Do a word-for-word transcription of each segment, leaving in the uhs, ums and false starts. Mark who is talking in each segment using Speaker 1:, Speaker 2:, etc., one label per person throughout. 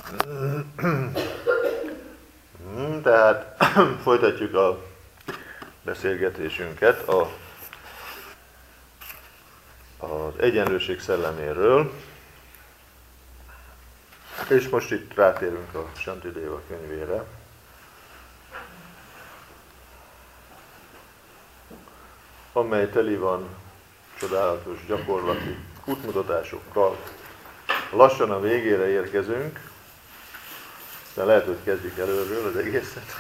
Speaker 1: Tehát folytatjuk a beszélgetésünket a, az egyenlőség szelleméről, és most itt rátérünk a Shantideva könyvére. Amely teli van csodálatos gyakorlati útmutatásokkal. Lassan a végére érkezünk, aztán lehet, hogy kezdjük előről az egészet.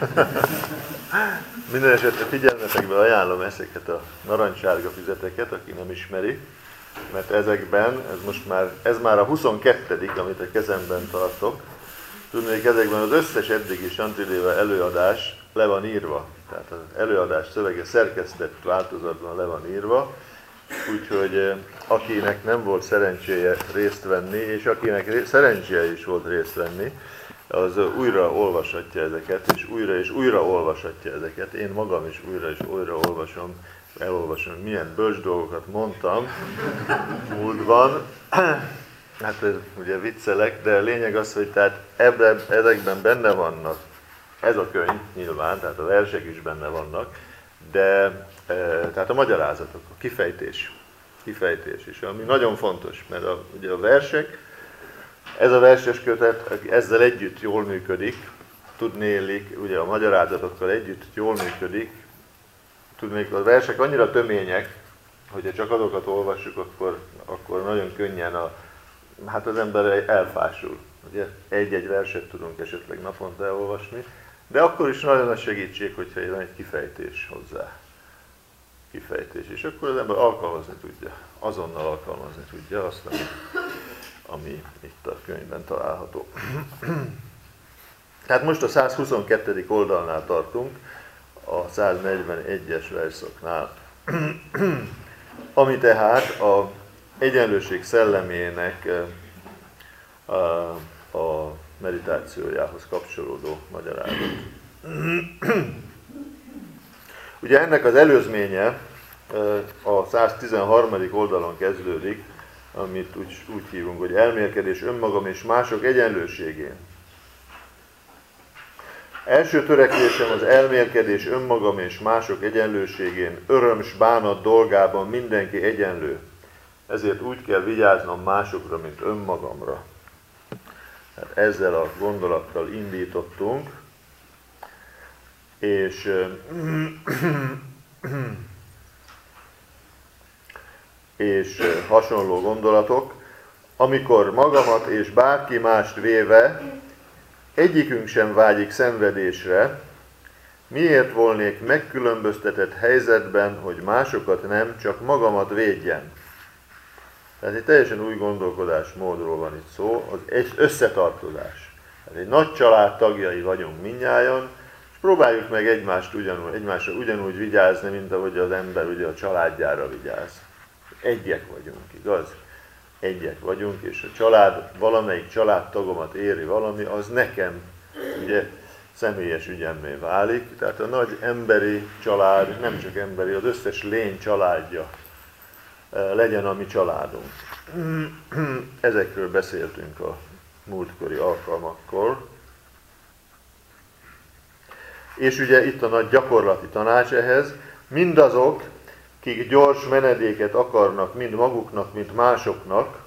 Speaker 1: Minden esetre figyelmetekbe ajánlom ezeket a narancssárga füzeteket, aki nem ismeri, mert ezekben, ez most már, ez már a huszonkettedik, amit a kezemben tartok. Tudnék, ezekben az összes eddigi Shantideva előadás le van írva. Tehát az előadás szövege szerkesztett változatban le van írva, úgyhogy akinek nem volt szerencséje részt venni, és akinek szerencséje is volt részt venni, az újra olvashatja ezeket, és újra és újra olvashatja ezeket. Én magam is újra és újra olvasom, elolvasom, milyen bölcs dolgokat mondtam múltban. Hát ez ugye viccelek, de a lényeg az, hogy tehát ebben, ezekben benne vannak, ez a könyv nyilván, tehát a versek is benne vannak, de e, tehát a magyarázatok, a kifejtés, kifejtés is, ami nagyon fontos, mert a, ugye a versek, ez a verses kötet ezzel együtt jól működik, tudnélik, ugye a magyarázatokkal együtt jól működik, tudnék, a versek annyira tömények, hogyha csak azokat olvassuk, akkor, akkor nagyon könnyen a, hát az ember elfásul. Ugye egy-egy verset tudunk esetleg naponta elolvasni, de akkor is nagyon nagy segítség, hogyha van egy kifejtés hozzá. Kifejtés. És akkor az ember alkalmazni tudja, azonnal alkalmazni tudja azt, ami, ami itt a könyvben található. Tehát most a százhuszonkettedik oldalnál tartunk, a száznegyvenegyes versszaknál, ami tehát a egyenlőség szellemének a, a meditációjához kapcsolódó magyarázat. Ugye ennek az előzménye a száztizenharmadik oldalon kezdődik, amit úgy, úgy hívunk, hogy elmélkedés önmagam és mások egyenlőségén. Első törekvésem az elmélkedés önmagam és mások egyenlőségén, öröm s bánat dolgában mindenki egyenlő. Ezért úgy kell vigyáznom másokra, mint önmagamra. Hát ezzel a gondolattal indítottunk, és, és hasonló gondolatok, amikor magamat és bárki mást véve, egyikünk sem vágyik szenvedésre, miért volnék megkülönböztetett helyzetben, hogy másokat nem, csak magamat védjem. Tehát egy teljesen új gondolkodásmódról van itt szó, az összetartozás. Tehát egy nagy család tagjai vagyunk mindnyájan, és próbáljuk meg egymást ugyanúgy, egymásra ugyanúgy vigyázni, mint ahogy az ember ugye a családjára vigyáz. Egyek vagyunk, igaz? Egyek vagyunk, és a család, valamelyik családtagomat éri valami, az nekem ugye személyes ügyemmé válik. Tehát a nagy emberi család, nem csak emberi, az összes lény családja legyen a mi családunk. Ezekről beszéltünk a múltkori alkalmakkor. És ugye itt a nagy gyakorlati tanács ehhez, mindazok, kik gyors menedéket akarnak mind maguknak, mind másoknak,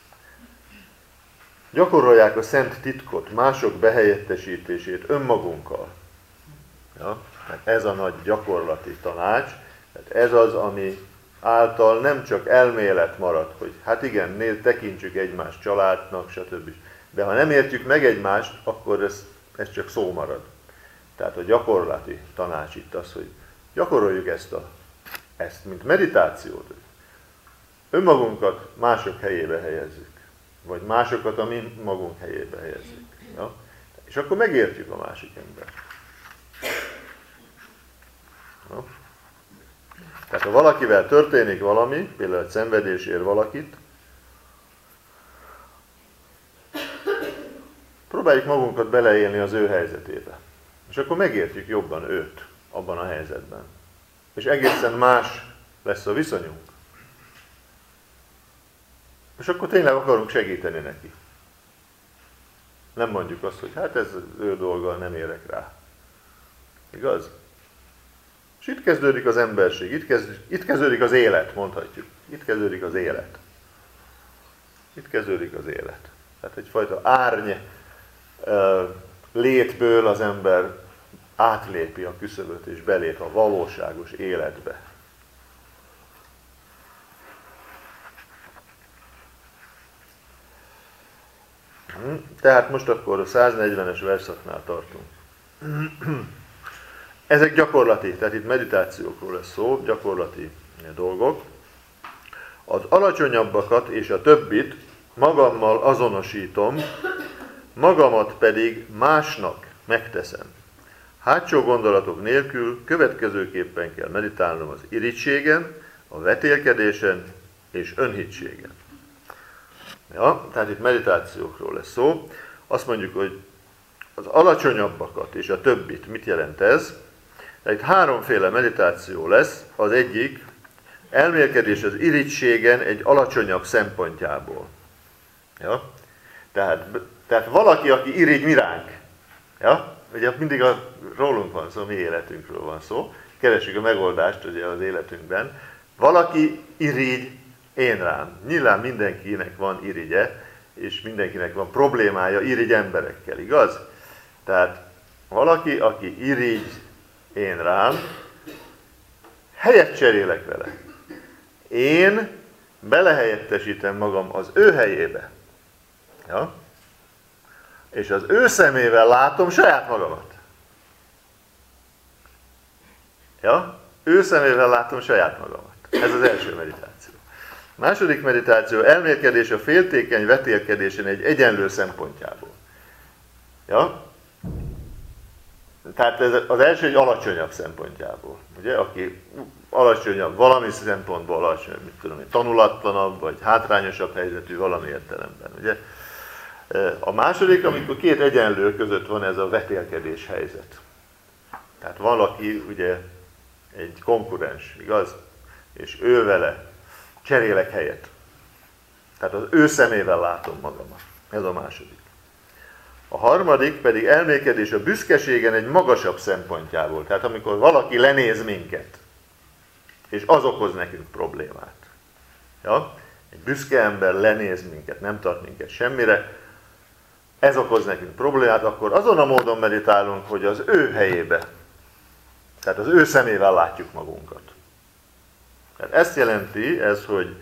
Speaker 1: gyakorolják a szent titkot, mások behelyettesítését önmagunkkal. Ja? Ez a nagy gyakorlati tanács, tehát ez az, ami által nem csak elmélet marad, hogy hát igen, nézd, tekintsük egymást családnak, stb. De ha nem értjük meg egymást, akkor ez, ez csak szó marad. Tehát a gyakorlati tanács itt az, hogy gyakoroljuk ezt, a, ezt mint meditációt. Önmagunkat mások helyébe helyezzük. Vagy másokat a mi magunk helyébe helyezzük. Ja? És akkor megértjük a másik embert. Ja? Tehát ha valakivel történik valami, például egy szenvedés ér valakit, próbáljuk magunkat beleélni az ő helyzetébe. És akkor megértjük jobban őt abban a helyzetben. És egészen más lesz a viszonyunk. És akkor tényleg akarunk segíteni neki. Nem mondjuk azt, hogy hát ez az ő dolga, nem érek rá. Igaz? És itt kezdődik az emberség, itt, kezd, itt kezdődik az élet, mondhatjuk. Itt kezdődik az élet. Itt kezdődik az élet. Tehát egyfajta árny létből az ember átlépi a küszöböt és belép a valóságos életbe. Tehát most akkor a száznegyvenes verszaknál tartunk. Ezek gyakorlati, tehát itt meditációkról lesz szó, gyakorlati dolgok. Az alacsonyabbakat és a többit magammal azonosítom, magamat pedig másnak megteszem. Hátsó gondolatok nélkül következőképpen kell meditálnom az irigységen, a vetélkedésen és önhitségen. Ja, tehát itt meditációkról lesz szó. Azt mondjuk, hogy az alacsonyabbakat és a többit, mit jelent ez? Tehát itt háromféle meditáció lesz. Az egyik elmélkedés az irigységen egy alacsonyabb szempontjából. Ja? Tehát, tehát valaki, aki irigy mi ránk. Ja? Ugye mindig a, rólunk van szó, mi életünkről van szó. Keressük a megoldást ugye az életünkben. Valaki irigy én rám. Nyilván mindenkinek van irigye, és mindenkinek van problémája irigy emberekkel, igaz? Tehát valaki, aki irigy én rám, helyet cserélek vele. Én belehelyettesítem magam az ő helyébe. Ja? És az ő szemével látom saját magamat. Ja? Ő szemével látom saját magamat. Ez az első meditáció. Második meditáció, elmélkedés a féltékeny vetélkedésen egy egyenlő szempontjából. Ja? Tehát ez az első egy alacsonyabb szempontjából. Ugye? Aki alacsonyabb, valami szempontból alacsonyabb, mit tudom én, tanulatlanabb, vagy hátrányosabb helyzetű valami értelemben. Ugye? A második, amikor két egyenlő között van ez a vetélkedés helyzet. Tehát valaki ugye egy konkurens, igaz? És ő vele cserélek helyet. Tehát az ő szemével látom magamat. Ez a második. A harmadik pedig elmélkedés a büszkeségen egy magasabb szempontjából. Tehát amikor valaki lenéz minket, és az okoz nekünk problémát. Ja? Egy büszke ember lenéz minket, nem tart minket semmire, ez okoz nekünk problémát, akkor azon a módon meditálunk, hogy az ő helyébe, tehát az ő szemével látjuk magunkat. Tehát ezt jelenti ez, hogy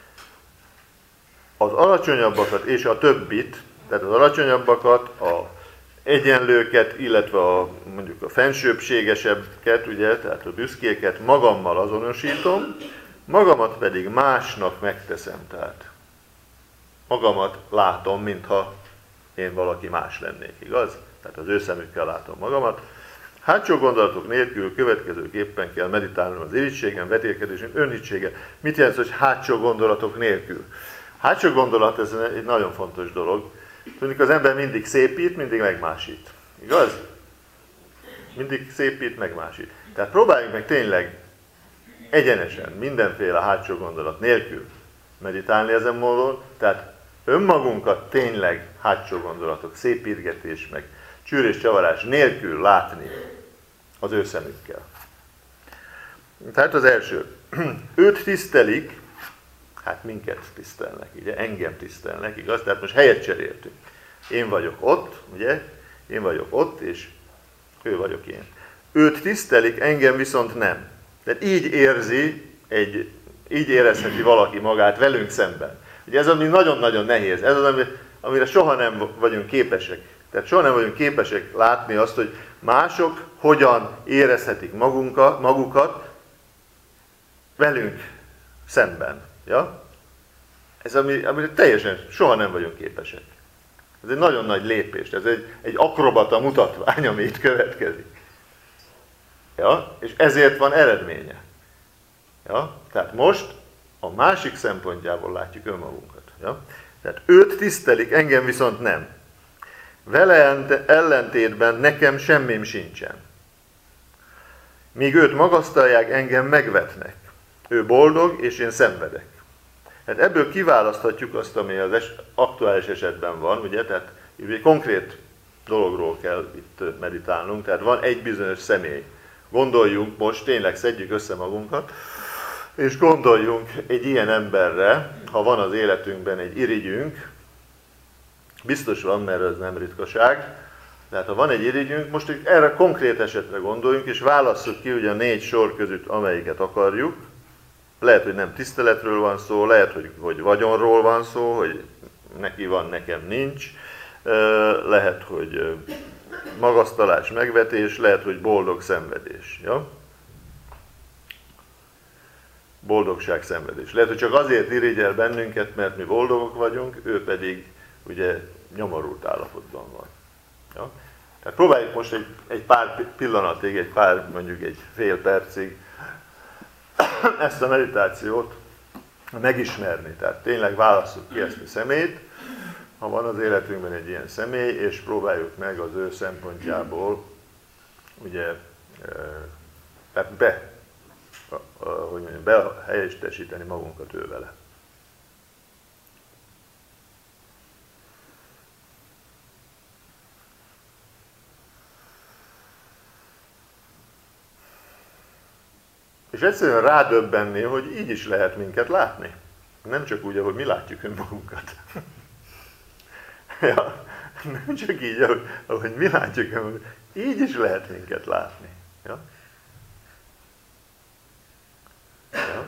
Speaker 1: az alacsonyabbakat és a többit, tehát az alacsonyabbakat, a egyenlőket, illetve a, mondjuk a fensőbbségesebbeket, ugye, tehát a büszkéket magammal azonosítom, magamat pedig másnak megteszem. Tehát magamat látom, mintha én valaki más lennék, igaz? Tehát az ő szemükkel látom magamat. Hátsó gondolatok nélkül következőképpen kell meditálnom az irigységen, vetélkedésen, önhitségen. Mit jelent, hogy hátsó gondolatok nélkül? Hátsó gondolat, ez egy nagyon fontos dolog. Tudjuk, az ember mindig szépít, mindig megmásít. Igaz? Mindig szépít, megmásít. Tehát próbáljunk meg tényleg egyenesen, mindenféle hátsó gondolat nélkül meditálni ezen módon. Tehát önmagunkat tényleg hátsó gondolatok, szépítgetés, meg csűrés csavarás nélkül látni az ő szemükkel. Tehát az első. Őt tisztelik, hát minket tisztelnek, ugye, engem tisztelnek, igaz? Tehát most helyet cseréltünk. Én vagyok ott, ugye? Én vagyok ott, és ő vagyok én. Őt tisztelik, engem viszont nem. Tehát így érzi, egy, így érezheti valaki magát velünk szemben. Ugye ez ami nagyon-nagyon nehéz, ez az, amire soha nem vagyunk képesek. Tehát soha nem vagyunk képesek látni azt, hogy mások hogyan érezhetik magunkat, magukat velünk szemben. Ja? Ez ami, amire teljesen soha nem vagyunk képesek. Ez egy nagyon nagy lépés, ez egy, egy akrobata mutatvány, ami itt következik. Ja? És ezért van eredménye. Ja? Tehát most a másik szempontjából látjuk önmagunkat. Ja? Tehát őt tisztelik, engem viszont nem. Vele ellentétben nekem semmim sincsen. Míg őt magasztalják, engem megvetnek. Ő boldog, és én szenvedek. Hát ebből kiválaszthatjuk azt, ami az es- aktuális esetben van, ugye? Tehát Egy konkrét dologról kell itt meditálnunk, tehát van egy bizonyos személy. Gondoljunk most, tényleg szedjük össze magunkat, és gondoljunk egy ilyen emberre, ha van az életünkben egy irigyünk, biztos van, mert ez nem ritkaság, tehát ha van egy irigyünk, most erre konkrét esetre gondoljunk, és válasszuk ki ugye a négy sor között, amelyiket akarjuk. Lehet, hogy nem tiszteletről van szó, lehet, hogy, hogy vagyonról van szó, hogy neki van, nekem nincs, lehet, hogy magasztalás, megvetés, lehet, hogy boldog szenvedés. Ja? Boldogság, szenvedés. Lehet, hogy csak azért irigyel bennünket, mert mi boldogok vagyunk, ő pedig ugye nyomorult állapotban van. Ja? Tehát próbáljuk most egy, egy pár pillanatig, egy pár, mondjuk egy fél percig ezt a meditációt megismerni. Tehát tényleg válasszuk ki ezt a személyt, ha van az életünkben egy ilyen személy, és próbáljuk meg az ő szempontjából ugye be, be hogy mondjam, behelyettesíteni magunkat ő vele. És egyszerűen rádöbbenni, hogy így is lehet minket látni. Nem csak úgy, ahogy mi látjuk önmagunkat. Ja, nem csak így, ahogy, ahogy mi látjuk önmagunkat. Így is lehet minket látni. Ja? Ja?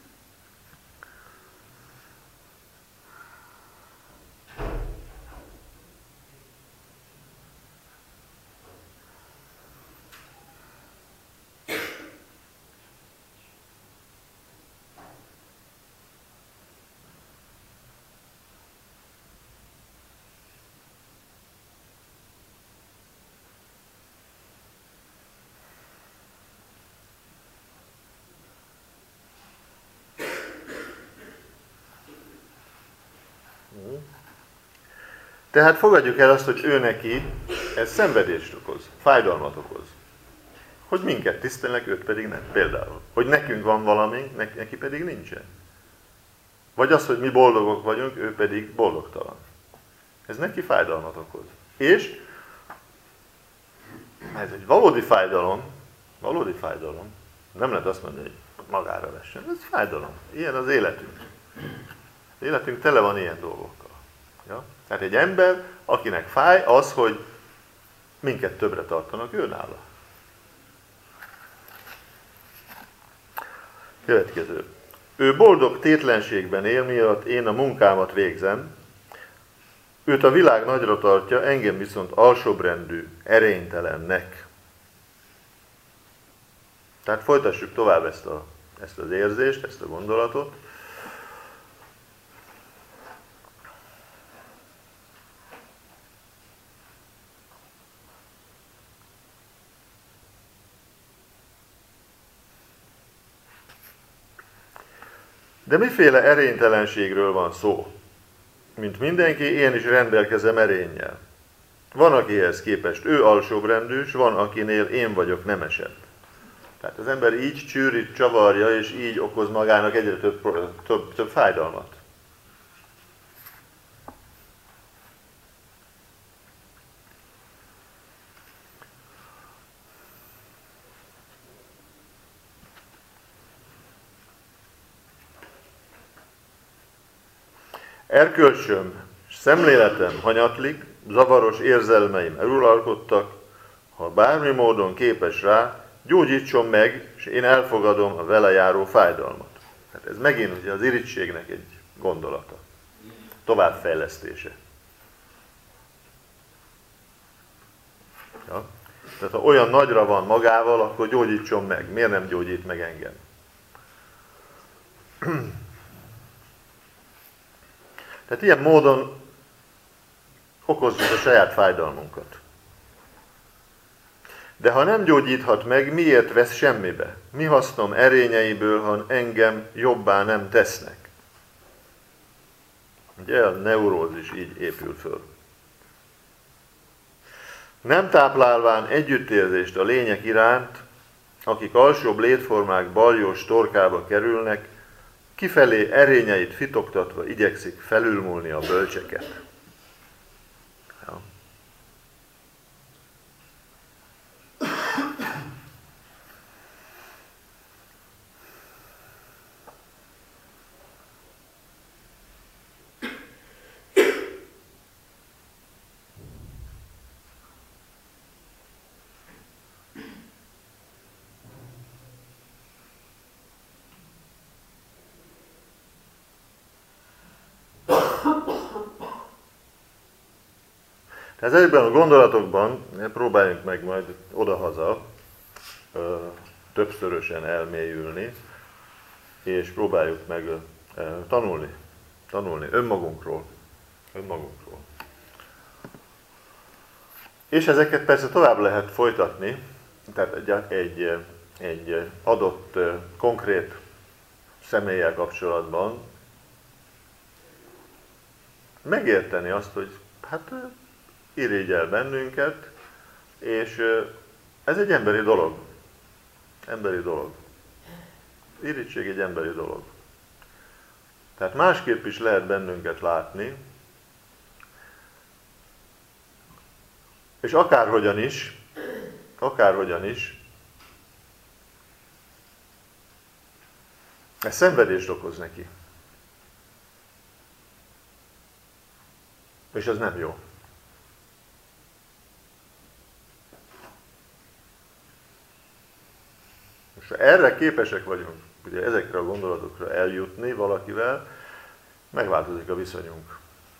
Speaker 1: Tehát fogadjuk el azt, hogy ő neki ez szenvedést okoz, fájdalmat okoz. Hogy minket tisztelnek, őt pedig nem. Például, hogy nekünk van valami, neki pedig nincsen. Vagy az, hogy mi boldogok vagyunk, ő pedig boldogtalan. Ez neki fájdalmat okoz. És ez egy valódi fájdalom, valódi fájdalom, nem lehet azt mondani, hogy magára vessen. Ez fájdalom. Ilyen az életünk. Az életünk tele van ilyen dolgokkal. Ja? Tehát egy ember, akinek fáj, az, hogy minket többre tartanak őnála. Következő. Ő boldog tétlenségben él, miatt én a munkámat végzem. Őt a világ nagyra tartja, engem viszont alsóbbrendű, erénytelennek. Tehát folytassuk tovább ezt, a, ezt az érzést, ezt a gondolatot. De miféle erénytelenségről van szó? Mint mindenki, én is rendelkezem erénnyel. Van, akihez képest ő alsóbbrendű, s van, akinél én vagyok nemesebb. Tehát az ember így csűri, csavarja, és így okoz magának egyre több, több, több fájdalmat. Erkölcsöm, szemléletem hanyatlik, zavaros érzelmeim eluralkodtak, ha bármi módon képes rá, gyógyítson meg, és én elfogadom a vele járó fájdalmat. Hát ez megint ugye az irigységnek egy gondolata, továbbfejlesztése. Ja? Tehát ha olyan nagyra van magával, akkor gyógyítson meg. Miért nem gyógyít meg engem? Tehát ilyen módon okozzuk a saját fájdalmunkat. De ha nem gyógyíthat meg, miért vesz semmibe? Mi hasznom erényeiből, ha engem jobbá nem tesznek? Ugye a neurózis így épül föl. Nem táplálván együttérzést a lények iránt, akik alsóbb létformák baljós torkába kerülnek, kifelé erényeit fitoktatva igyekszik felülmúlni a bölcseket. Ja. Tehát ezekben a gondolatokban próbáljunk meg majd odahaza ö, többszörösen elmélyülni, és próbáljuk meg ö, tanulni, tanulni önmagunkról, önmagunkról. És ezeket persze tovább lehet folytatni, tehát egy, egy, egy adott konkrét személlyel kapcsolatban megérteni azt, hogy hát irigyel bennünket, és ez egy emberi dolog. Emberi dolog. Irigység egy emberi dolog. Tehát másképp is lehet bennünket látni, és akárhogyan is, akárhogyan is, ez szenvedést okoz neki. És ez nem jó. És ha erre képesek vagyunk, ugye ezekre a gondolatokra eljutni valakivel, megváltozik a viszonyunk.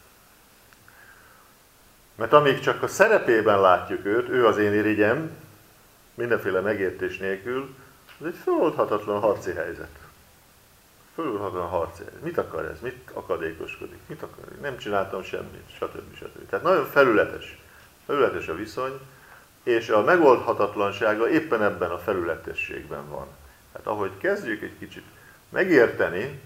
Speaker 1: Mert amíg csak a szerepében látjuk őt, ő az én irigyem, mindenféle megértés nélkül, ez egy feloldhatatlan harci helyzet. Feloldhatatlan harci helyzet. Mit akar ez? Mit akadékoskodik? Mit akar? Nem csináltam semmit, stb. stb. Tehát nagyon felületes. Felületes a viszony, és a megoldhatatlansága éppen ebben a felületességben van. Hát ahogy kezdjük egy kicsit megérteni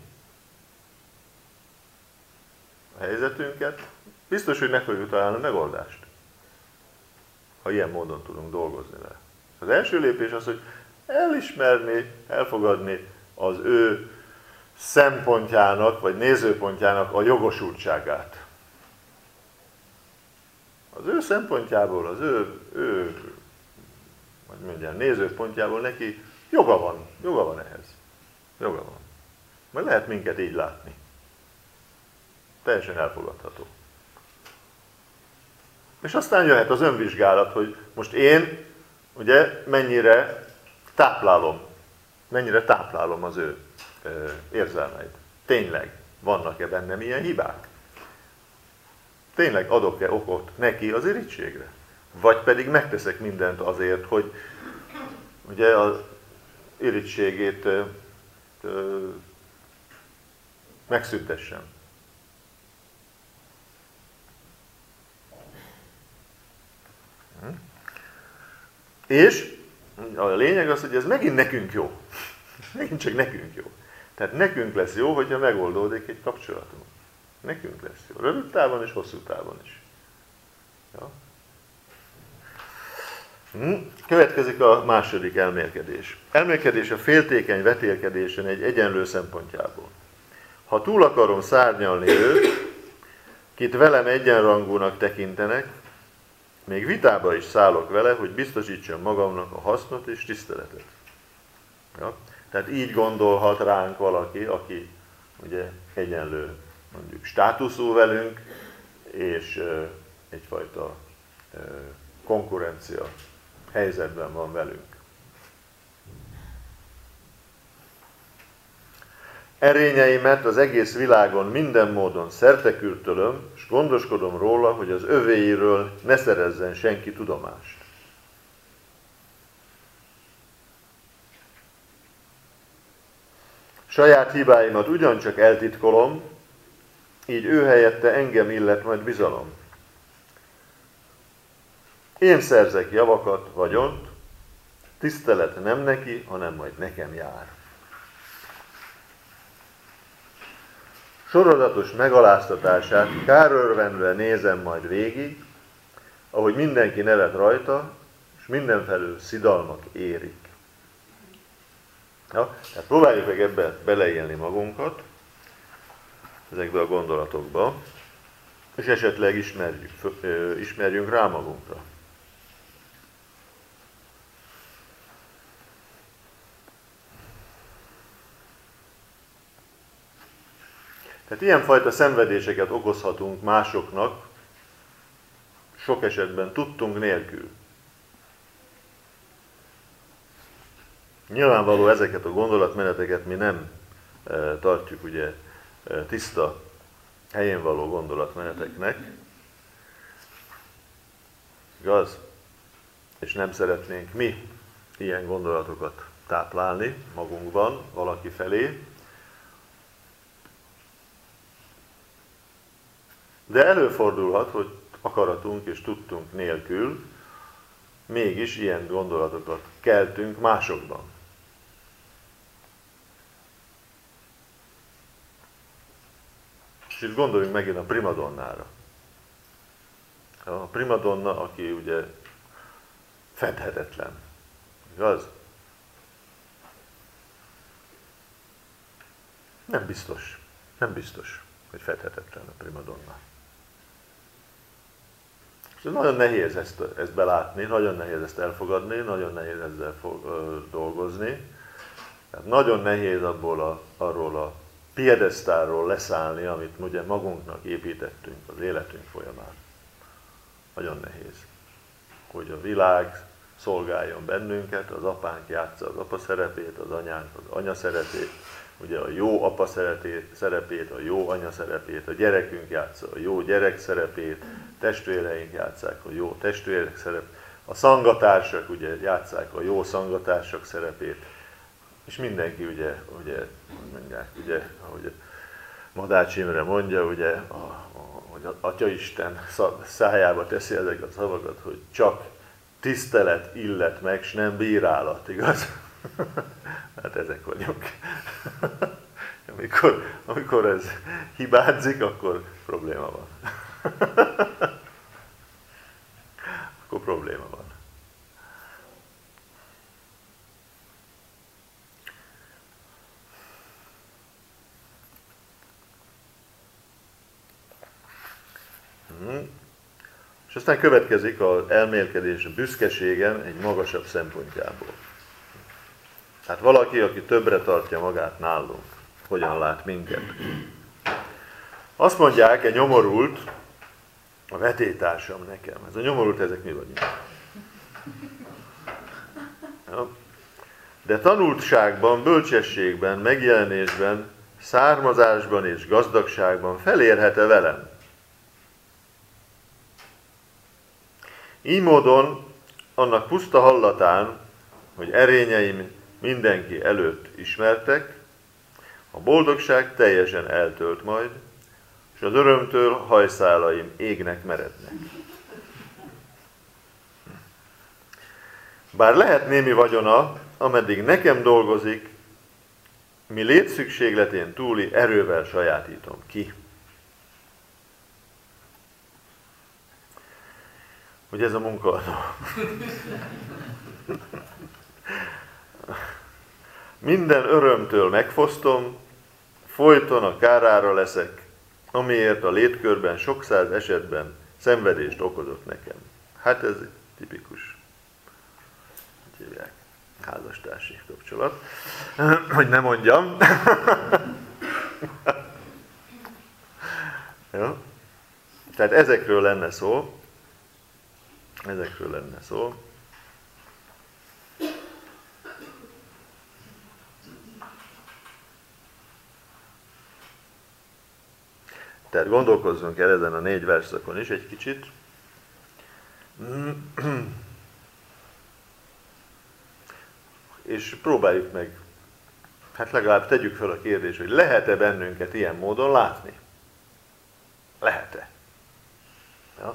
Speaker 1: a helyzetünket, biztos, hogy meg fogjuk találni a megoldást, ha ilyen módon tudunk dolgozni vele. Az első lépés az, hogy elismerni, elfogadni az ő szempontjának, vagy nézőpontjának a jogosultságát. Az ő szempontjából, az ő, ő hogy mondjam, nézőpontjából neki joga van, joga van ehhez. Joga van. Mert lehet minket így látni. Teljesen elfogadható. És aztán jöhet az önvizsgálat, hogy most én, ugye, mennyire táplálom, mennyire táplálom az ő ö, érzelmeit. Tényleg, vannak-e bennem ilyen hibák? Tényleg adok-e okot neki az irigységre? Vagy pedig megteszek mindent azért, hogy ugye az irigységét ö, ö, megszüntessem. Hm? És a lényeg az, hogy ez megint nekünk jó. Megint csak nekünk jó. Tehát nekünk lesz jó, hogyha megoldódik egy kapcsolatunk. Nekünk lesz jó. Rövid távon és hosszú távon is. Ja. Következik a második elmélkedés. Elmélkedés a féltékeny vetélkedésen egy egyenlő szempontjából. Ha túl akarom szárnyalni őt, kit velem egyenrangúnak tekintenek, még vitába is szállok vele, hogy biztosítsam magamnak a hasznot és tiszteletet. Ja? Tehát így gondolhat ránk valaki, aki ugye egyenlő mondjuk státuszú velünk, és uh, egyfajta uh, konkurencia helyzetben van velünk. Erényeimet az egész világon minden módon szertekürtölöm, és gondoskodom róla, hogy az övéiről ne szerezzen senki tudomást. Saját hibáimat ugyancsak eltitkolom, így ő helyette engem illet majd bizalom. Én szerzek javakat, vagyont, tisztelet nem neki, hanem majd nekem jár. Sorozatos megaláztatását kárörvenve nézem majd végig, ahogy mindenki nevet rajta, és mindenfelől szidalmak érik. Ja, tehát próbáljuk meg ebbe beleélni magunkat, ezekbe a gondolatokba, és esetleg ismerjük, ismerjünk rá magunkra. Tehát ilyenfajta szenvedéseket okozhatunk másoknak, sok esetben tudtunk nélkül. Nyilvánvaló ezeket a gondolatmeneteket mi nem e, tartjuk ugye e, tiszta, helyén való gondolatmeneteknek. Igaz? És nem szeretnénk mi ilyen gondolatokat táplálni magunkban, valaki felé. De előfordulhat, hogy akaratunk és tudtunk nélkül mégis ilyen gondolatokat keltünk másokban. És itt gondoljunk megint a primadonnára. A primadonna, aki ugye fedhetetlen. Igaz? Nem biztos. Nem biztos, hogy fedhetetlen a primadonna. És nagyon nehéz ezt, ezt belátni, nagyon nehéz ezt elfogadni, nagyon nehéz ezzel fog, ö, dolgozni. Tehát nagyon nehéz abból a, arról a piedesztálról leszállni, amit ugye magunknak építettünk az életünk folyamán. Nagyon nehéz. Hogy a világ szolgáljon bennünket, az apánk játsza az apa szerepét, az anyánk az anya szerepét, ugye a jó apa szerepét, a jó anya szerepét, a gyerekünk játsza a jó gyerek szerepét, testvéreink játsszák a jó testvérek szerepét, a szangatársak ugye játsszák a jó szangatársak szerepét, és mindenki ugye, ugye, mondják, ugye ahogy Madács Imre mondja, ugye, a, a, hogy az Atyaisten szájába teszi ezeket a szavakat, hogy csak tisztelet illet meg, s nem bírálat, igaz? Hát ezek vagyunk. Amikor, amikor ez hibázik, akkor probléma van. Akkor probléma van. Hmm. És aztán következik az elmélkedés a büszkeségen egy magasabb szempontjából. Hát valaki, aki többre tartja magát nálunk, hogyan lát minket. Azt mondják, egy nyomorult, a vetélytársam nekem. Ez a nyomorult, ezek mi vagyunk. Ja. De tanultságban, bölcsességben, megjelenésben, származásban és gazdagságban felérhet-e velem? Így módon annak puszta hallatán, hogy erényeim mindenki előtt ismertek, a boldogság teljesen eltölt majd, és az örömtől hajszálaim égnek merednek. Bár lehet némi vagyona, ameddig nekem dolgozik, mi létszükségletén túli erővel sajátítom ki. Hogy ez a munkaadó. Minden örömtől megfosztom, folyton a kárára leszek, amiért a létkörben sok száz esetben szenvedést okozott nekem. Hát ez tipikus, hogy hívják, házastársi kapcsolat, hogy ne mondjam. Ja. Tehát ezekről lenne szó, ezekről lenne szó. Tehát gondolkozzunk el ezen a négy verszakon is egy kicsit. És próbáljuk meg, hát legalább tegyük fel a kérdést, hogy lehet-e bennünket ilyen módon látni? Lehet-e? Ja.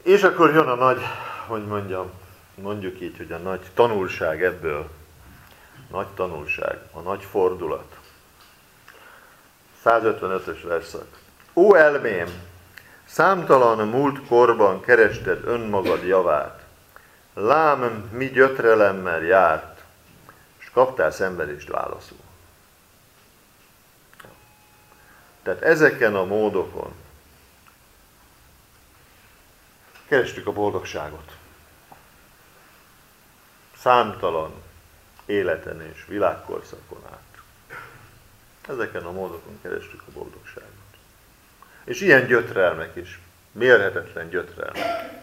Speaker 1: És akkor jön a nagy, hogy mondjam, mondjuk így, hogy a nagy tanulság ebből. Nagy tanulság, a nagy fordulat. százötvenötös verszak. Ó elmém, számtalan múlt korban kerested önmagad javát. Lám, mi gyötrelemmel járt, és kaptál szenvedést válaszul. Tehát ezeken a módokon kerestük a boldogságot. Számtalan életen és világkorszakon át. Ezeken a módokon kerestük a boldogságot. És ilyen gyötrelmek is, mérhetetlen gyötrelmek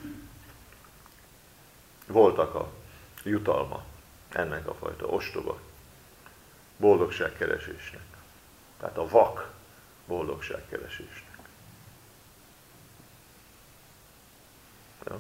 Speaker 1: voltak a jutalma ennek a fajta ostoba boldogságkeresésnek. Tehát a vak boldogságkeresésnek. Ja.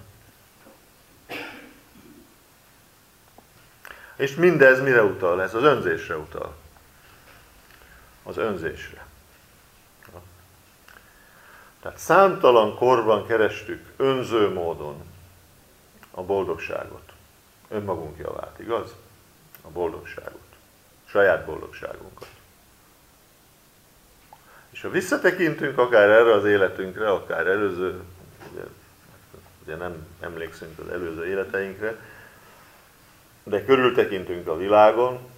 Speaker 1: És mindez mire utal? Ez az önzésre utal. Az önzésre. Ja. Tehát számtalan korban kerestük önző módon a boldogságot. Önmagunk javát, igaz? A boldogságot. Saját boldogságunkat. És ha visszatekintünk akár erre az életünkre, akár előző, ugye, ugye nem emlékszünk az előző életeinkre, de körültekintünk a világon,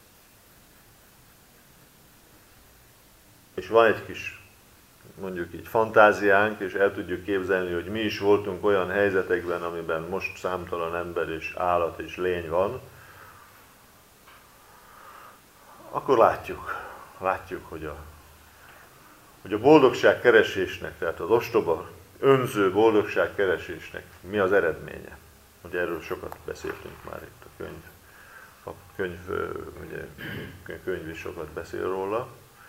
Speaker 1: és van egy kis, mondjuk így fantáziánk, és el tudjuk képzelni, hogy mi is voltunk olyan helyzetekben, amiben most számtalan ember és állat és lény van, akkor látjuk, látjuk, hogy a, hogy a boldogság keresésnek, tehát az ostoba, önző boldogság keresésnek mi az eredménye. Ugye erről sokat beszéltünk már itt a könyv. A könyv, ugye, a könyv is sokat beszél róla.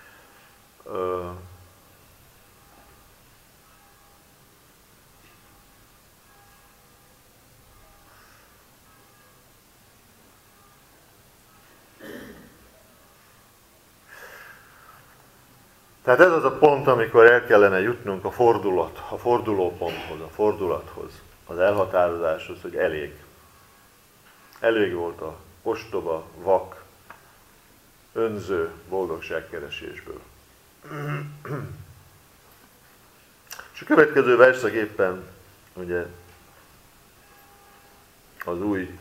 Speaker 1: Tehát ez az a pont, amikor el kellene jutnunk a fordulat, a fordulóponthoz, a fordulathoz, az elhatározáshoz, hogy elég. Elég volt a ostoba, vak, önző boldogságkeresésből. És a következő verszak éppen ugye az új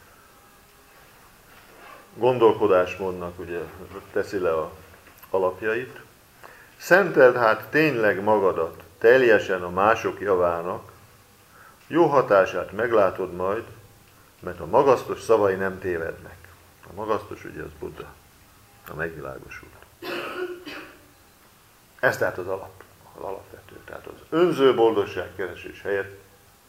Speaker 1: gondolkodásmódnak ugye teszi le a alapjait. Szenteld hát tényleg magadat teljesen a mások javának, jó hatását meglátod majd, mert a magasztos szavai nem tévednek. A magasztos ugye az Buddha, a megvilágosult. Ez tehát az alap, az alapvető. Tehát az önző boldogságkeresés helyett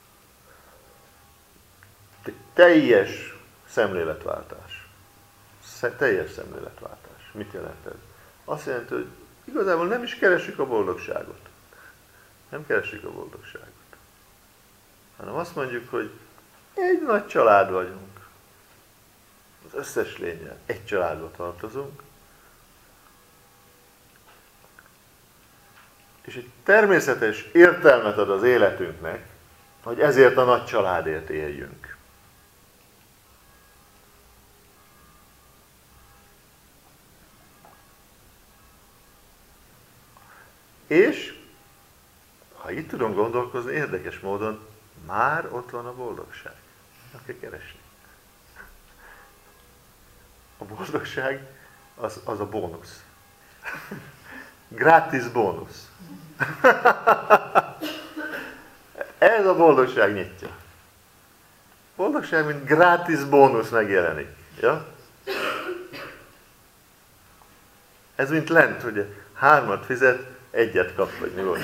Speaker 1: teljes szemléletváltás. Teljes szemléletváltás. Mit jelent ez? Azt jelenti, hogy igazából nem is keresjük a boldogságot. Nem keresjük a boldogságot. Hanem azt mondjuk, hogy egy nagy család vagyunk. Az összes lényel egy családba tartozunk. És egy természetes értelmet ad az életünknek, hogy ezért a nagy családért éljünk. És, ha itt tudunk gondolkozni, érdekes módon már ott van a boldogság. Nem kell keresni. A boldogság az, az a bónusz. Gratis bónusz. Ez a boldogság nyitja. Boldogság, mint gratis bónusz megjelenik. Ja? Ez mint lent, ugye hármat fizet, egyet kap, vagy mi volt?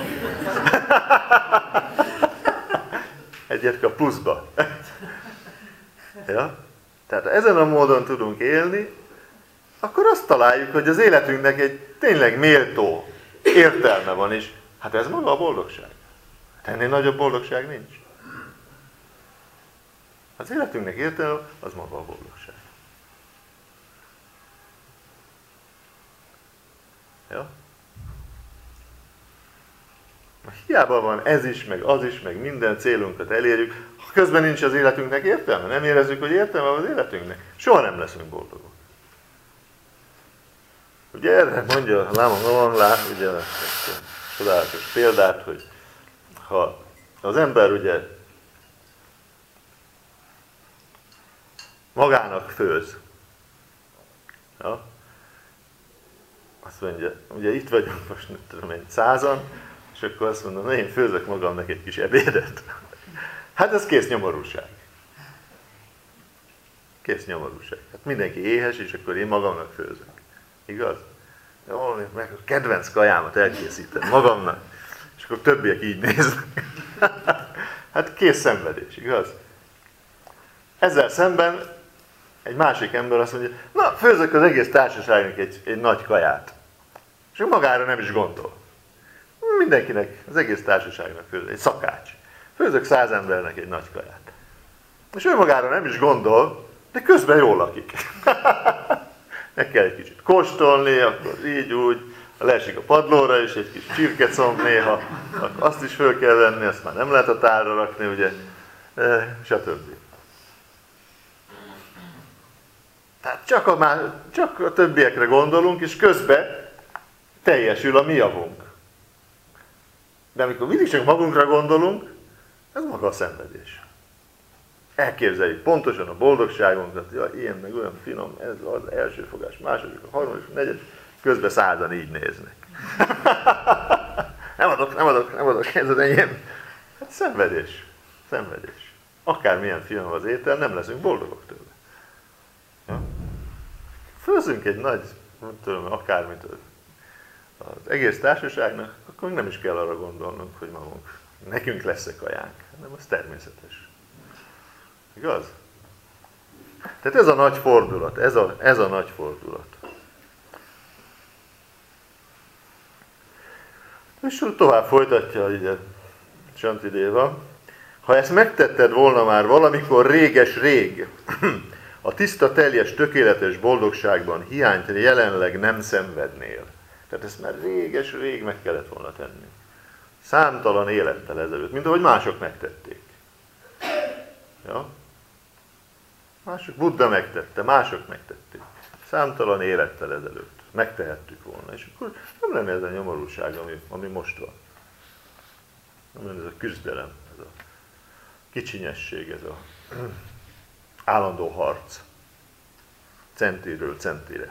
Speaker 1: Egyet kap pluszba. Ja? Tehát ezen a módon tudunk élni, akkor azt találjuk, hogy az életünknek egy tényleg méltó értelme van is. Hát ez maga a boldogság. Hát ennél nagyobb boldogság nincs. Az életünknek értelme, az maga a boldogság. Ja? Hiába van ez is, meg az is, meg minden célunkat elérjük, ha közben nincs az életünknek értelme, nem érezzük, hogy értelme van az életünknek, soha nem leszünk boldogok. Ugye erre mondja Lama Noonlá, ugye a csodálatos példát, hogy ha az ember ugye magának főz, ja, azt mondja, ugye itt vagyunk most, nem tudom én, százan, és akkor azt mondom, na én főzök magamnak egy kis ebédet. Hát ez kész nyomorúság. Kész nyomorúság. Hát mindenki éhes, és akkor én magamnak főzök. Igaz? Jó, meg a kedvenc kajámat elkészítem magamnak, és akkor többiek így néznek. Hát kész szenvedés, igaz? Ezzel szemben egy másik ember azt mondja, na, főzök az egész társaságnak egy, egy nagy kaját. És magára nem is gondol. Mindenkinek, az egész társaságnak főzök, egy szakács. Főzök száz embernek egy nagy kaját. És ő magára nem is gondol, de közben jól lakik. Meg kell egy kicsit kóstolni, akkor így úgy, leesik a padlóra, és egy kis csirkecomb néha, azt is föl kell venni, azt már nem lehet a tálra rakni, ugye, e, stb. Tehát csak a, már, csak a többiekre gondolunk, és közben teljesül a mi javunk. De amikor mindig csak magunkra gondolunk, ez maga a szenvedés. Elképzeljük pontosan a boldogságunkat, ja, ilyen meg olyan finom, ez az első fogás, második, a harmadik, a negyedik, közben százan így néznek. nem adok, nem adok, nem adok, ez az enyém. Hát szenvedés, szenvedés. Akármilyen finom az étel, nem leszünk boldogok tőle. Ja? Főzünk egy nagy, nem tudom, akármit az egész társaságnak, akkor nem is kell arra gondolnunk, hogy magunk, nekünk lesz-e kajánk, hanem az természetes. Igaz? Tehát ez a nagy fordulat, ez a, ez a nagy fordulat. És tovább folytatja ugye Shantideva. Ha ezt megtetted volna már valamikor réges-rég, a tiszta, teljes, tökéletes boldogságban hiányt jelenleg nem szenvednél. Tehát ezt már réges-rég meg kellett volna tenni. Számtalan élettel ezelőtt, mint ahogy mások megtették. Ja? Mások, Buddha megtette, mások megtették. Számtalan élettel ezelőtt. Megtehettük volna. És akkor nem lenne ez a nyomorúság, ami, ami most van. Nem lenne ez a küzdelem, ez a kicsinyesség, ez a állandó harc. Centiről centire.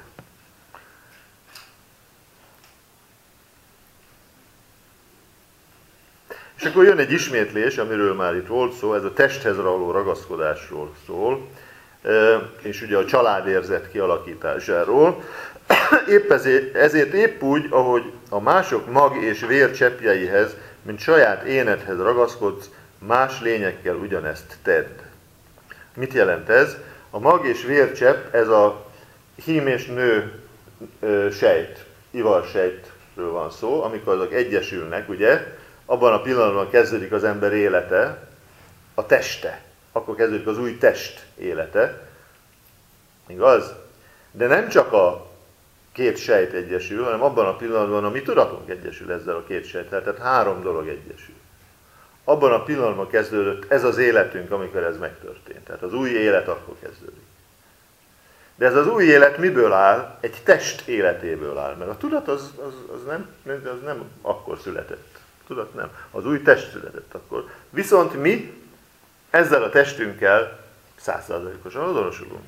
Speaker 1: És akkor jön egy ismétlés, amiről már itt volt szó, ez a testhez való ragaszkodásról szól, és ugye a családérzet kialakításáról. Épp ezért, ezért épp úgy, ahogy a mások mag és vér cseppjeihez, mint saját énedhez ragaszkodsz, más lényekkel ugyanezt tedd. Mit jelent ez? A mag és vércsepp, ez a hím és nő sejt, ivarsejtről van szó, amikor azok egyesülnek, ugye, abban a pillanatban kezdődik az ember élete, a teste. Akkor kezdődik az új test élete. Igaz? De nem csak a két sejt egyesül, hanem abban a pillanatban a mi tudatunk egyesül ezzel a két sejttel. Tehát három dolog egyesül. Abban a pillanatban kezdődött ez az életünk, amikor ez megtörtént. Tehát az új élet akkor kezdődik. De ez az új élet miből áll? Egy test életéből áll. Mert a tudat az, az, az, nem, az nem akkor született. A tudat nem. Az új test született akkor. Viszont mi ezzel a testünkkel száz százalékosan azonosulunk.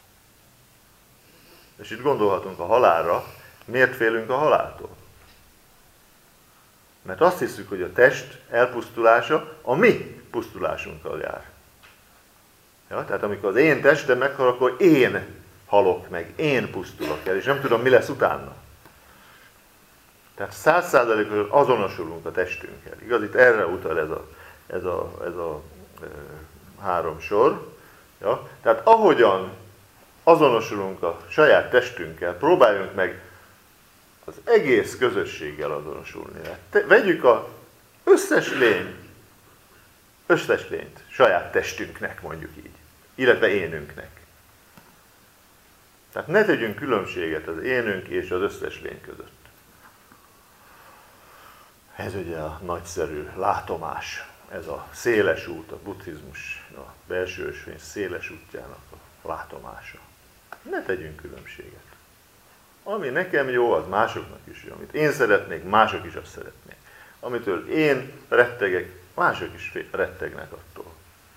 Speaker 1: És itt gondolhatunk a halálra. Miért félünk a haláltól? Mert azt hiszük, hogy a test elpusztulása a mi pusztulásunkkal jár. Ja, tehát amikor az én testem meghal, akkor én halok meg, én pusztulok el, és nem tudom, mi lesz utána. Tehát száz százalékosan azonosulunk a testünkkel. Igaz, itt erre utal ez a, ez a, ez a e, három sor. Ja? Tehát ahogyan azonosulunk a saját testünkkel, próbáljunk meg az egész közösséggel azonosulni. Te, vegyük az összes lény, összes lényt saját testünknek, mondjuk így, illetve énünknek. Tehát ne tegyünk különbséget az énünk és az összes lény között. Ez ugye a nagyszerű látomás, ez a széles út, a buddhizmus, a belső ösvény széles útjának a látomása. Ne tegyünk különbséget. Ami nekem jó, az másoknak is jó. Amit én szeretnék, mások is azt szeretnék. Amitől én rettegek, mások is rettegnek attól.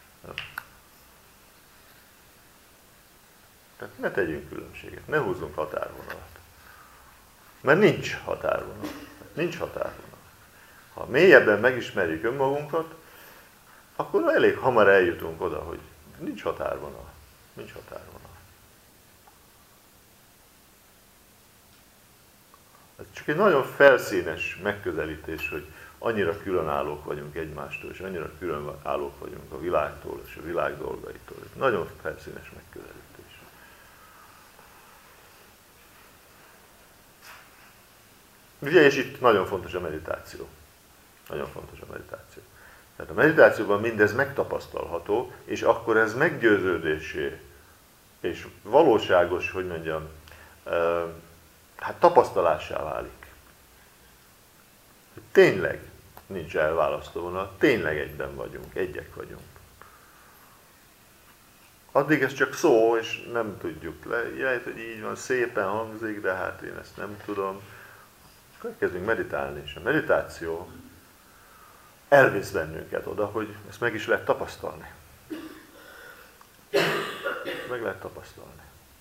Speaker 1: Tehát ne tegyünk különbséget, ne húzzunk határvonalat. Mert nincs határvonal. Nincs határvonal. Ha mélyebben megismerjük önmagunkat, akkor elég hamar eljutunk oda, hogy nincs határvonal. Nincs határvonal. Ez csak egy nagyon felszínes megközelítés, hogy annyira különállók vagyunk egymástól, és annyira különállók vagyunk a világtól és a világ dolgaitól. Ez nagyon felszínes megközelítés. Ugye, és itt nagyon fontos a meditáció. Nagyon fontos a meditáció. Tehát a meditációban mindez megtapasztalható, és akkor ez meggyőződésé, és valóságos, hogy mondjam, hát tapasztalássá válik. Tényleg nincs elválasztó vonal, tényleg egyben vagyunk, egyek vagyunk. Addig ez csak szó, és nem tudjuk le. Lehet, hogy így van, szépen hangzik, de hát én ezt nem tudom. Akkor kezdünk meditálni, és a meditáció elvisz bennünket oda, hogy ezt meg is lehet tapasztalni. Meg lehet tapasztalni.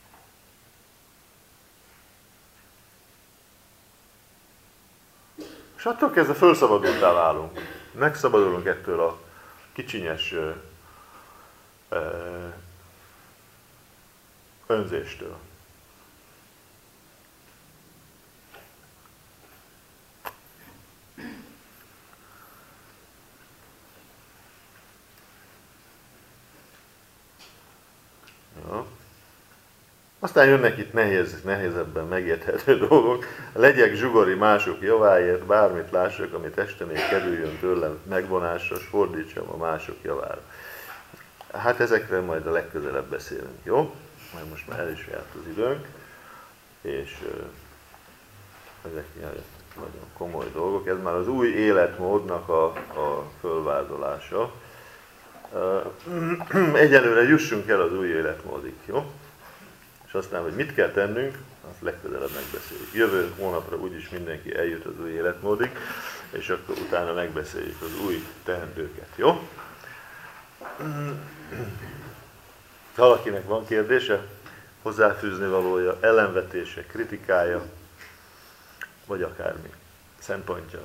Speaker 1: És attól kezdve felszabadultá válunk. Megszabadulunk ettől a kicsinyes ö, ö, önzéstől. Ja. Aztán jönnek itt nehéz, nehézebben megérthető dolgok. Legyek zsugori mások javáért, bármit lássak, ami testemé kerüljön tőlem megvonásra, s fordítsam a mások javára. Hát ezekre majd a legközelebb beszélünk, jó? Majd most már el is járt az időnk, és uh, ezek nagyon komoly dolgok. Ez már az új életmódnak a, a fölvázolása. Uh, egyelőre jussunk el az új életmódig, jó? És aztán, hogy mit kell tennünk, azt legközelebb megbeszéljük. Jövő hónapra úgyis mindenki eljut az új életmódig, és akkor utána megbeszéljük az új teendőket, jó? Valakinek van kérdése, hozzáfűzni valója, ellenvetése, kritikája, vagy akármi szempontja.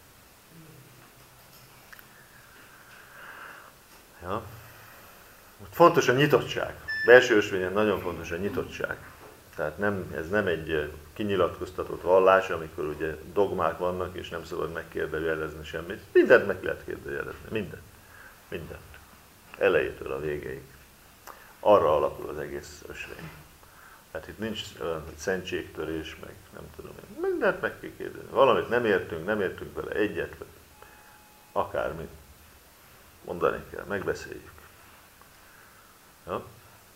Speaker 1: Ja. Fontos a nyitottság. Belső ösvényen nagyon fontos a nyitottság. Tehát nem, ez nem egy kinyilatkoztatott vallás, amikor ugye dogmák vannak, és nem szabad megkérdőjelezni semmit. Mindent meg lehet kérdőjelezni. Mindent. Mindent. Elejétől a végéig. Arra alapul az egész ösvény. Tehát itt nincs olyan, hogy szentségtörés, meg nem tudom én. Mindent meg kell kérdezni. Valamit nem értünk, nem értünk vele egyet, vagy akármit. Mondani kell, megbeszéljük. Ja?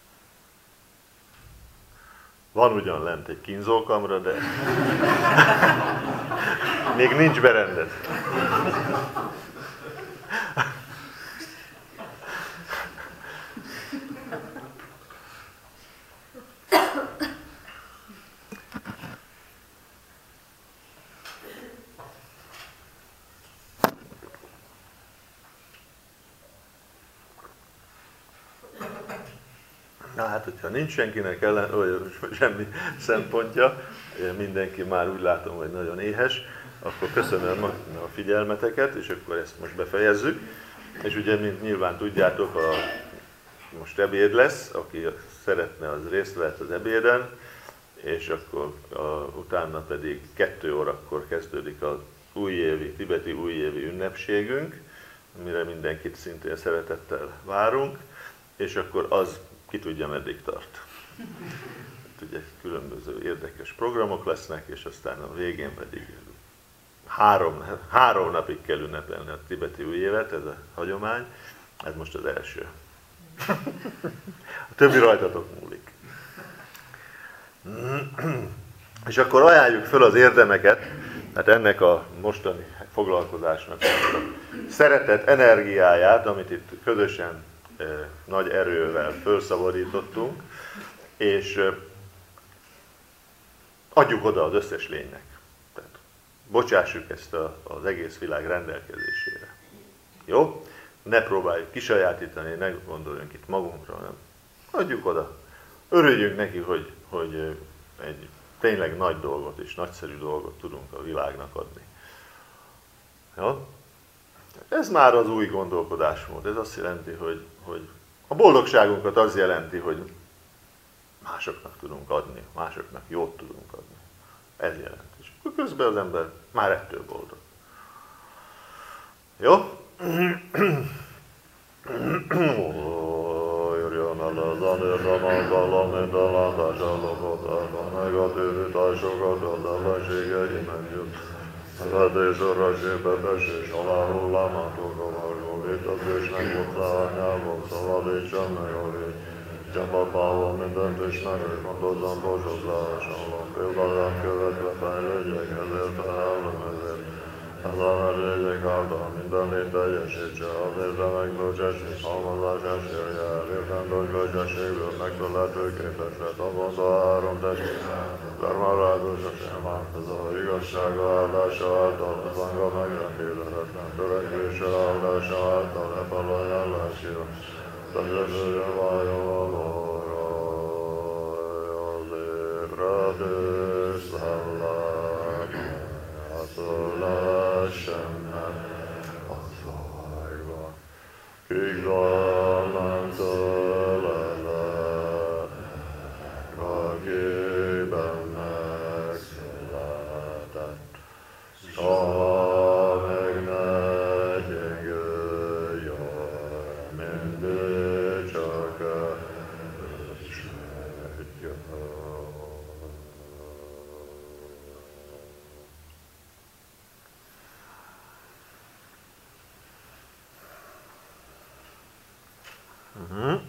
Speaker 1: Van ugyan lent egy kínzókamra, de még nincs berendezve. Na hát, hogyha nincs senkinek ellen, olyan semmi szempontja, mindenki már úgy látom, hogy nagyon éhes, akkor köszönöm a figyelmeteket, és akkor ezt most befejezzük. És ugye, mint nyilván tudjátok, a, most ebéd lesz, aki szeretne, az részt vehet az ebéden, és akkor a, utána pedig kettő órakor kezdődik az újévi, tibeti újévi ünnepségünk, amire mindenkit szintén szeretettel várunk, és akkor az ki tudja, meddig tart. Ugye különböző érdekes programok lesznek, és aztán a végén pedig három, három napig kell ünnepelni a tibeti új évet, ez a hagyomány, ez most az első. A többi rajtatok múlik. És akkor ajánljuk föl az érdemeket, hát ennek a mostani foglalkozásnak a szeretet energiáját, amit itt közösen e, nagy erővel felszabadítottunk, és e, adjuk oda az összes lénynek. Tehát bocsássuk ezt a, az egész világ rendelkezésére. Jó? Ne próbáljuk kisajátítani, ne gondoljunk itt magunkra, hanem adjuk oda. Örüljünk neki, hogy, hogy egy tényleg nagy dolgot és nagyszerű dolgot tudunk a világnak adni. Jó? Ez már az új gondolkodásmód. Ez azt jelenti, hogy, hogy a boldogságunkat az jelenti, hogy másoknak tudunk adni, másoknak jót tudunk adni. Ez jelenti. És akkor közben az ember már ettől boldog. Jó?
Speaker 2: Csapapával mindent ismerők, mondozzam bocsátlással, példát követve fejlődjek, ezért felelem ezért. Ezzel legyek által minden lény teljesítse, azért de megbölcsesség, halmazás esélye, elértendő bölcsességből megfelelhető képesre, tapont a három testét, karmarágosa sem változó, igazsága áldása által, az anga megrendíthetetlen, törekvése áldása által, e falaján lásira. Tegyességen váljon a moraj, az ébredés szellem, átöllessen meg a zajban, kik dallam tőlelet, akiben megszületett, soha meg ne gyengüljön, mindig csak erősödjön.
Speaker 1: Uh-huh.